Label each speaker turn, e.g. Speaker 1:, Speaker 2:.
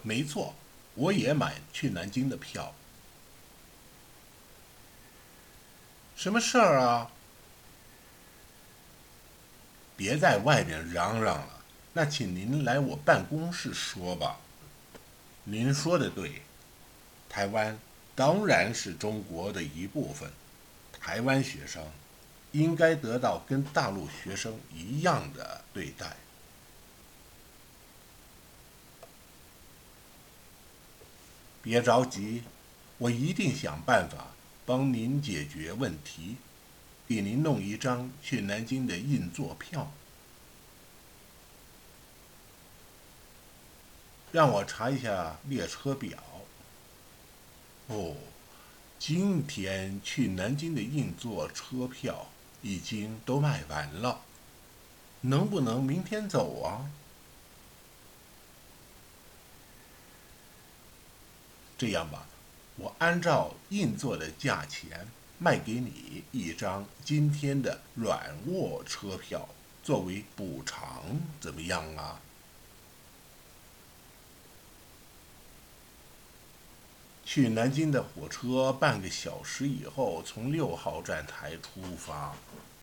Speaker 1: 没错，我也买去南京的票。什么事儿啊？别在外面嚷嚷了，那请您来我办公室说吧。您说的对，台湾当然是中国的一部分，台湾学生应该得到跟大陆学生一样的对待。别着急，我一定想办法帮您解决问题，给您弄一张去南京的硬座票。让我查一下列车表。哦，今天去南京的硬座车票已经都卖完了，能不能明天走啊？这样吧，我按照硬座的价钱卖给你一张今天的软卧车票，作为补偿，怎么样啊？去南京的火车半个小时以后从6号站台出发。